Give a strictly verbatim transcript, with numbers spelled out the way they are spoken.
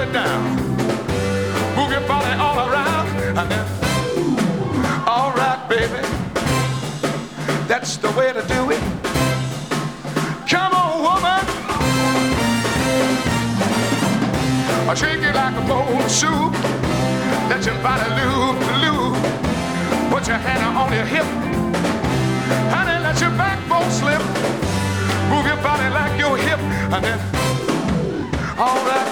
body down. Move your body all around. And then, all right, baby. That's the way to do it. Come on, woman. I shake it like a bowl of soup. Let your body loop, loop. Put your hand on your hip. Honey, let your backbone slip. Move your body like your hip. And then, all right.